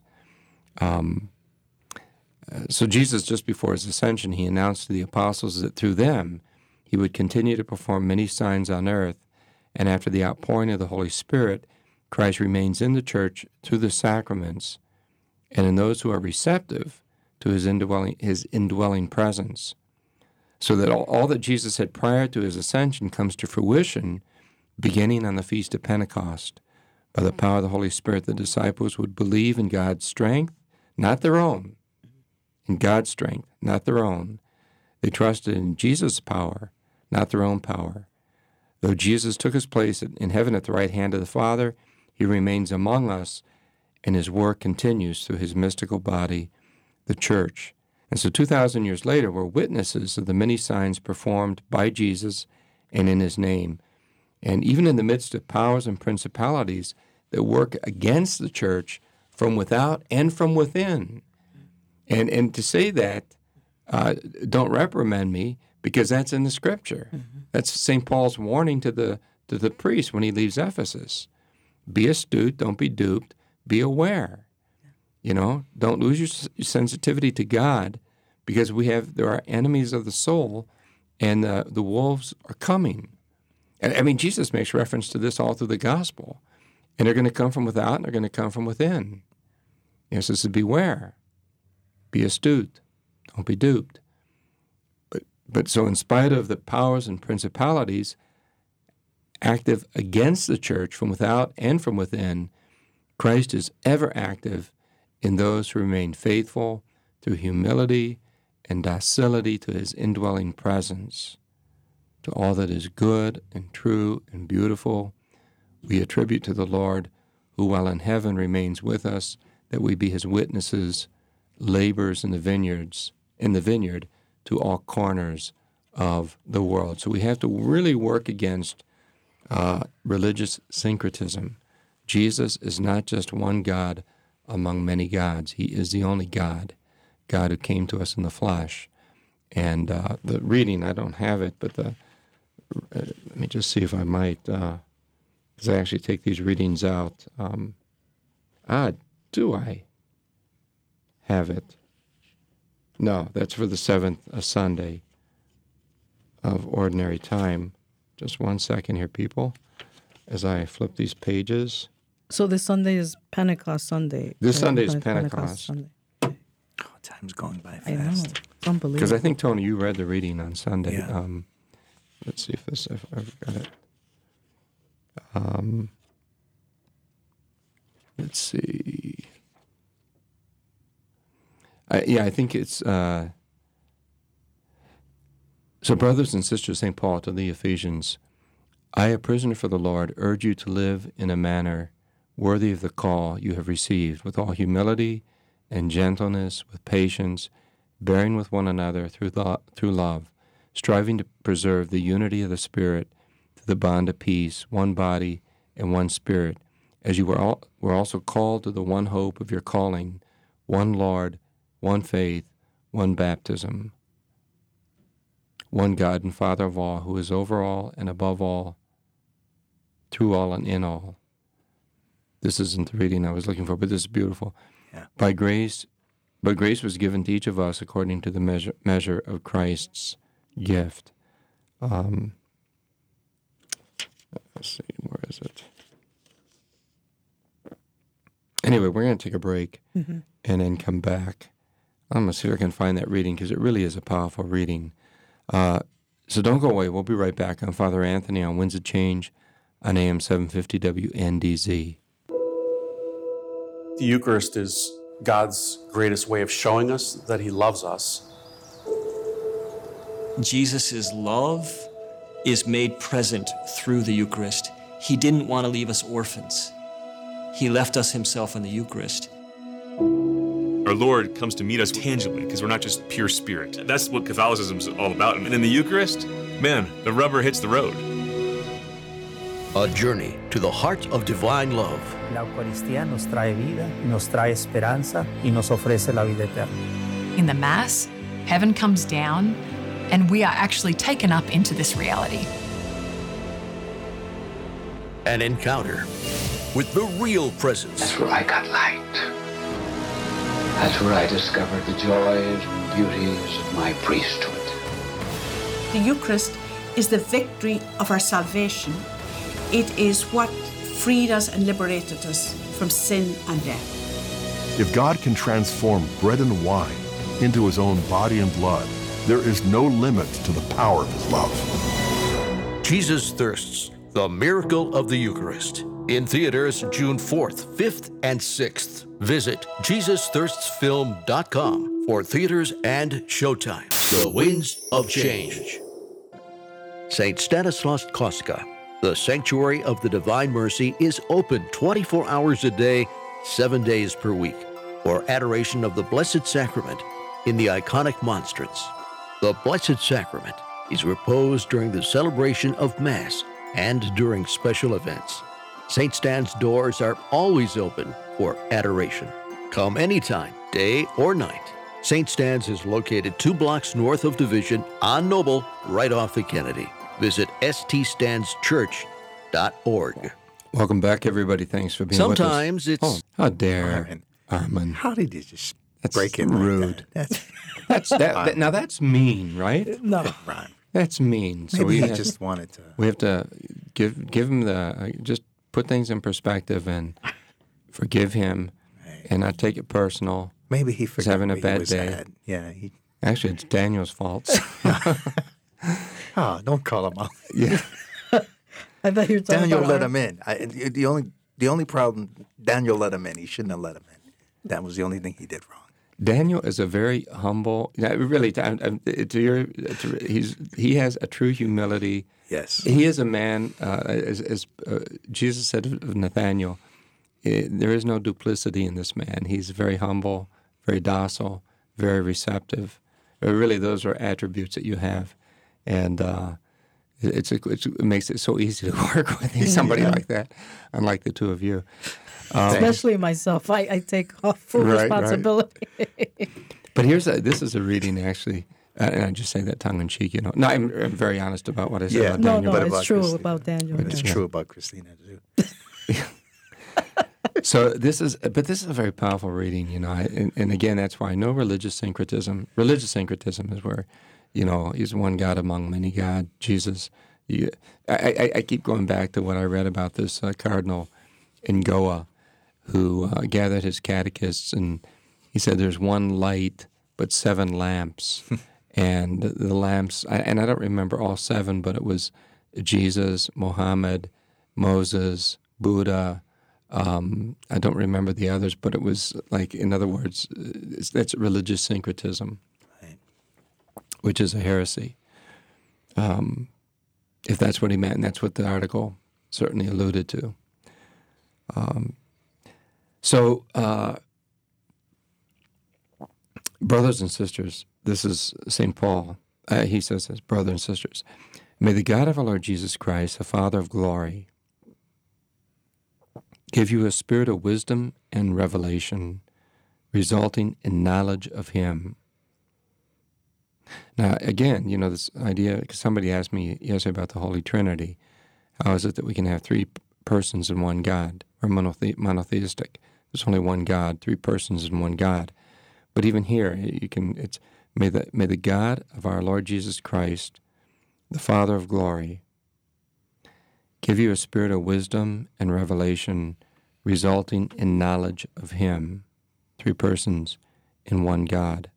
So Jesus, just before His ascension, He announced to the apostles that through them He would continue to perform many signs on earth, and after the outpouring of the Holy Spirit, Christ remains in the church through the sacraments, and in those who are receptive to His indwelling presence, so that all that Jesus had prior to His ascension comes to fruition, beginning on the Feast of Pentecost. By the power of the Holy Spirit, the disciples would believe in God's strength, not their own, in God's strength, not their own. They trusted in Jesus' power, not their own power. Though Jesus took His place in heaven at the right hand of the Father, He remains among us, and His work continues through His mystical body, the church. And so 2,000 years later, we're witnesses of the many signs performed by Jesus and in His name. And even in the midst of powers and principalities that work against the church from without and from within. And to say that, don't reprimand me, because that's in the Scripture. Mm-hmm. That's St. Paul's warning to the priest when he leaves Ephesus. Be astute, don't be duped. Be aware, don't lose your sensitivity to God, because there are enemies of the soul, and the wolves are coming. And I mean, Jesus makes reference to this all through the gospel, and they're going to come from without, and they're going to come from within. He says, beware, be astute, don't be duped. But so in spite of the powers and principalities active against the church from without and from within, Christ is ever active in those who remain faithful through humility and docility to His indwelling presence. To all that is good and true and beautiful, we attribute to the Lord, who while in heaven remains with us, that we be His witnesses, laborers in the vineyard to all corners of the world. So we have to really work against religious syncretism. Jesus is not just one God among many gods. He is the only God who came to us in the flesh. And the reading, I don't have it, but let me just see if I might, because I actually take these readings out. Do I have it? No, that's for the 7th Sunday of Ordinary Time. Just 1 second here, people, as I flip these pages. So this Sunday is Pentecost Sunday. This Sunday is Pentecost. Sunday. Oh, time's going by fast. I know. It's unbelievable. Because I think, Tony, you read the reading on Sunday. Yeah. Let's see if I've got it. Let's see. I think it's... So, brothers and sisters, St. Paul to the Ephesians, I, a prisoner for the Lord, urge you to live in a manner worthy of the call you have received, with all humility and gentleness, with patience, bearing with one another through love, striving to preserve the unity of the Spirit through the bond of peace, one body and one Spirit, as you were also called to the one hope of your calling, one Lord, one faith, one baptism, one God and Father of all, who is over all and above all, through all and in all. This isn't the reading I was looking for, but this is beautiful. Yeah. But grace was given to each of us according to the measure of Christ's gift. Let's see, where is it? Anyway, we're going to take a break and then come back. I'm going to see if I can find that reading because it really is a powerful reading. So don't go away. We'll be right back on Father Anthony on Winds of Change on AM 750 WNDZ. The Eucharist is God's greatest way of showing us that he loves us. Jesus' love is made present through the Eucharist. He didn't want to leave us orphans. He left us himself in the Eucharist. Our Lord comes to meet us tangibly because we're not just pure spirit. That's what Catholicism's all about. And in the Eucharist, man, the rubber hits the road. A journey to the heart of divine love. La Eucaristía nos trae vida, nos trae esperanza y nos ofrece la vida eterna. In the Mass, heaven comes down, and we are actually taken up into this reality. An encounter with the real presence. That's where I got light. That's where I discovered the joys and beauties of my priesthood. The Eucharist is the victory of our salvation. It is what freed us and liberated us from sin and death. If God can transform bread and wine into his own body and blood, there is no limit to the power of his love. Jesus Thirsts, the Miracle of the Eucharist. In theaters June 4th, 5th, and 6th. Visit JesusThirstsFilm.com for theaters and showtime. The Winds of Change. St. Stanislaus Kostka, the Sanctuary of the Divine Mercy, is open 24 hours a day, 7 days per week, for adoration of the Blessed Sacrament in the iconic monstrance. The Blessed Sacrament is reposed during the celebration of Mass and during special events. St. Stan's doors are always open for adoration. Come anytime, day or night. St. Stan's is located 2 blocks north of Division on Noble, right off the Kennedy. Visit ststanschurch.org. Welcome back, everybody. Thanks for being with us. Sometimes it's... Oh, how dare Armin. How did you just That's break in rude. like that? Now that's mean, right? No. Rhyme. That's mean. So Maybe he just wanted to. We have to give him the just put things in perspective and forgive him, and not take it personal. Maybe he forgot He's having a he bad was day. at. Yeah. Actually, it's Daniel's fault. Oh, don't call him out. Yeah. I thought you were talking Daniel about let him in. The only problem, Daniel let him in. He shouldn't have let him in. That was the only thing he did wrong. Daniel is a very humble. Really, he has a true humility. Yes, he is a man. As Jesus said of Nathanael, there is no duplicity in this man. He's very humble, very docile, very receptive. Really, those are attributes that you have, and it makes it so easy to work with somebody like that. Unlike the two of you. Especially myself. I take full responsibility. Right. But this is a reading, actually, and I just say that tongue-in-cheek, you know. No, I'm very honest about what I said about Daniel. No, it's true about Daniel. But it's true about Christina, too. So this is a very powerful reading, and again, that's why no religious syncretism. Religious syncretism is where, he's one God among many God, Jesus. I keep going back to what I read about this cardinal in Goa who gathered his catechists, and he said there's one light but 7 lamps. And the lamps, and I don't remember all 7, but it was Jesus, Muhammad, Moses, Buddha. I don't remember the others, but it was like, in other words, that's religious syncretism, right, which is a heresy. If that's what he meant, and that's what the article certainly alluded to. So, brothers and sisters, this is St. Paul. He says this, brothers and sisters, may the God of our Lord Jesus Christ, the Father of glory, give you a spirit of wisdom and revelation, resulting in knowledge of Him. Now, again, this idea, because somebody asked me yesterday about the Holy Trinity. How is it that we can have 3 persons in one God? We're monotheistic. There's only one God, 3 persons in one God. But even here, may the God of our Lord Jesus Christ, the Father of glory, give you a spirit of wisdom and revelation, resulting in knowledge of Him, 3 persons in one God.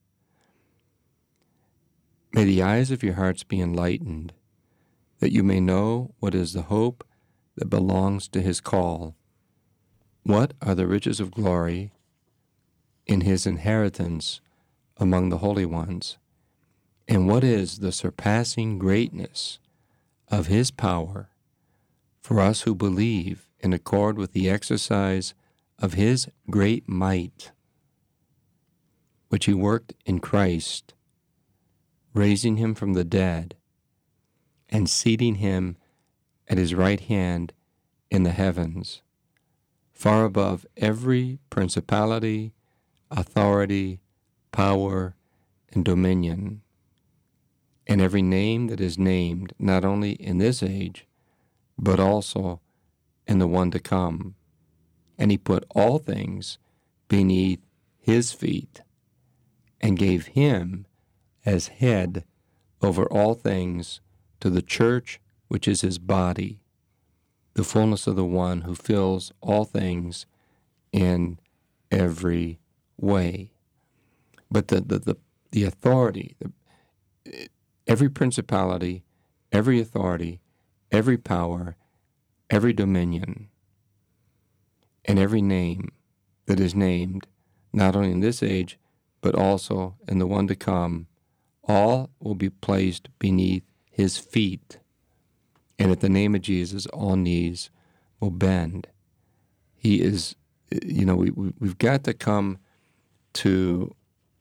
May the eyes of your hearts be enlightened, that you may know what is the hope that belongs to His call, what are the riches of glory in His inheritance among the holy ones, and what is the surpassing greatness of His power for us who believe in accord with the exercise of His great might, which He worked in Christ, raising Him from the dead and seating Him at His right hand in the heavens, far above every principality, authority, power, and dominion, and every name that is named, not only in this age, but also in the one to come. And He put all things beneath His feet, and gave Him as head over all things to the church, which is His body, the fullness of the one who fills all things in every way. But the authority, every principality, every authority, every power, every dominion, and every name that is named, not only in this age, but also in the one to come, all will be placed beneath His feet. And at the name of Jesus, all knees will bend. He is, we've got to come to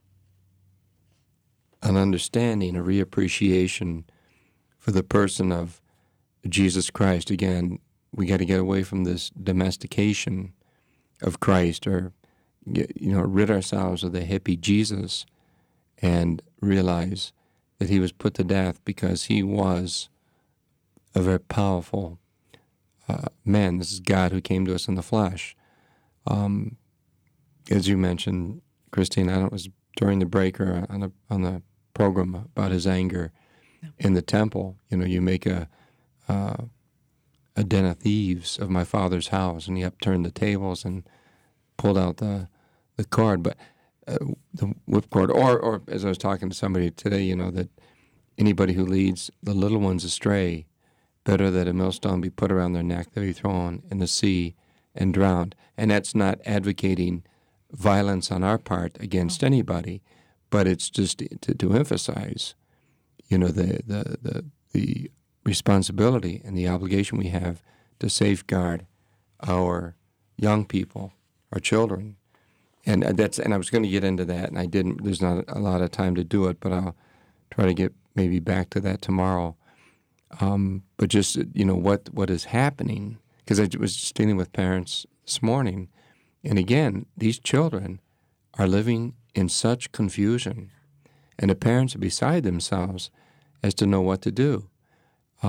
an understanding, a reappreciation for the person of Jesus Christ. Again, we got to get away from this domestication of Christ, or rid ourselves of the hippie Jesus, and realize that He was put to death because He was a very powerful man. This is God who came to us in the flesh. As you mentioned, Christine, it was during the break or on the program about His anger in the temple. You make a den of thieves of my Father's house, and He upturned the tables and pulled out the cord, but the whipcord. Or as I was talking to somebody today, that anybody who leads the little ones astray, better that a millstone be put around their neck, they be thrown in the sea and drowned. And that's not advocating violence on our part against anybody, but it's just to emphasize, the responsibility and the obligation we have to safeguard our young people, our children. And I was going to get into that, and I didn't. There's not a lot of time to do it, but I'll try to get maybe back to that tomorrow. But just, what is happening, because I was just dealing with parents this morning, and again, these children are living in such confusion, and the parents are beside themselves as to know what to do.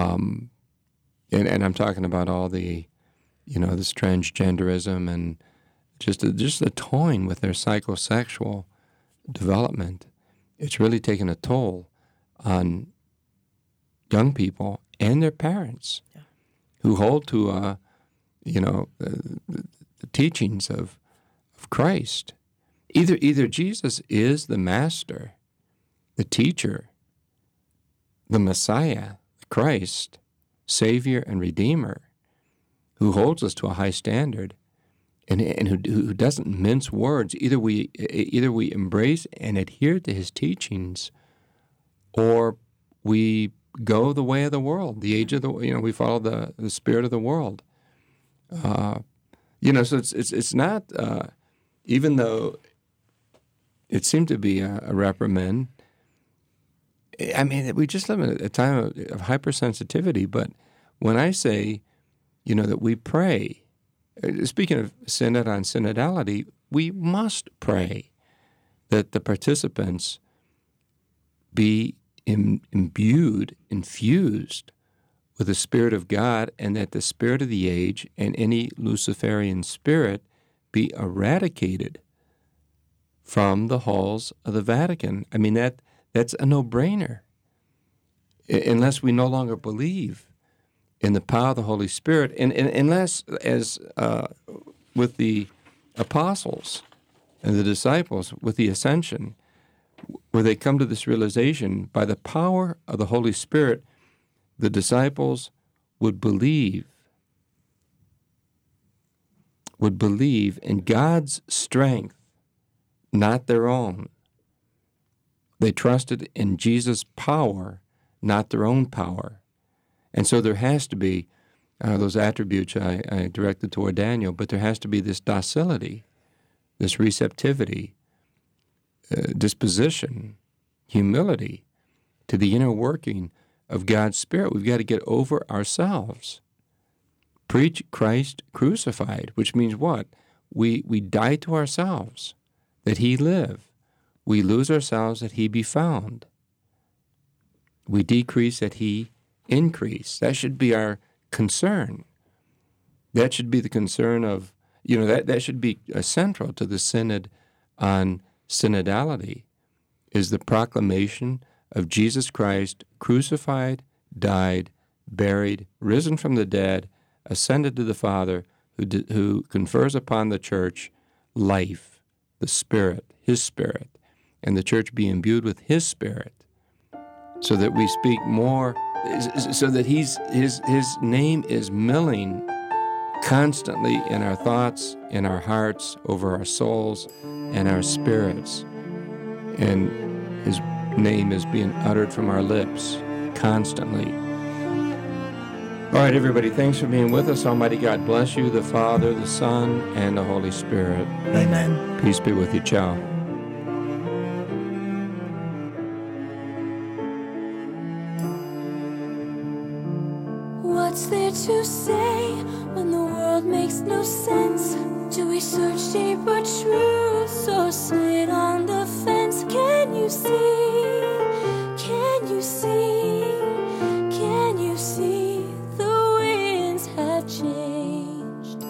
And I'm talking about all the, this transgenderism and just a toying with their psychosexual development. It's really taken a toll on young people and their parents who hold to, the teachings of Christ. Either Jesus is the master, the teacher, the Messiah, the Christ, Savior and Redeemer, who holds us to a high standard, and who doesn't mince words. Either we embrace and adhere to his teachings, or we go the way of the world, the age of the, we follow the spirit of the world. So it's not, even though it seemed to be a reprimand, I mean, we just live in a time of hypersensitivity, but when I say, that we pray, speaking of synod on synodality, we must pray that the participants be imbued, infused with the Spirit of God, and that the spirit of the age and any Luciferian spirit be eradicated from the halls of the Vatican. I mean, that's a no-brainer. Unless we no longer believe in the power of the Holy Spirit, and unless, as with the apostles and the disciples, with the ascension, where they come to this realization, by the power of the Holy Spirit, the disciples would believe in God's strength, not their own. They trusted in Jesus' power, not their own power. And so there has to be those attributes I directed toward Daniel, but there has to be this docility, this receptivity, disposition, humility to the inner working of God's Spirit. We've got to get over ourselves. Preach Christ crucified, which means what? We die to ourselves, that he live. We lose ourselves, that he be found. We decrease, that he increase. That should be our concern. That should be the concern of, that should be central to the Synod on synodality, is the proclamation of Jesus Christ crucified, died, buried, risen from the dead, ascended to the Father, who confers upon the church life, the Spirit, his Spirit, and the church be imbued with his Spirit, so that we speak more, so that his name is milling constantly in our thoughts, in our hearts, over our souls and our spirits. And his name is being uttered from our lips constantly. All right, everybody, thanks for being with us. Almighty God bless you, the Father, the Son, and the Holy Spirit. Amen. Peace be with you. Ciao. What's there to say when the world makes no sense? Do we search deeper truths or sit on the fence? Can you see? Can you see? Can you see? The winds have changed.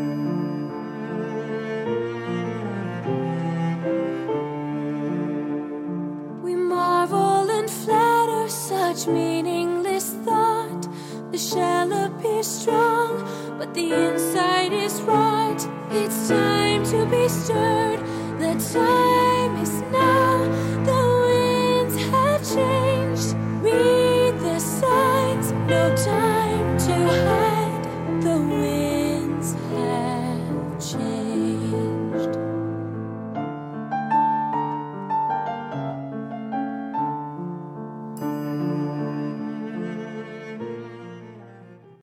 We marvel and flatter such meaningless thought. The shell appears strong, but the inside is rot. It's time to be stirred. The time is now. The winds have changed. Read the signs. No time to hide.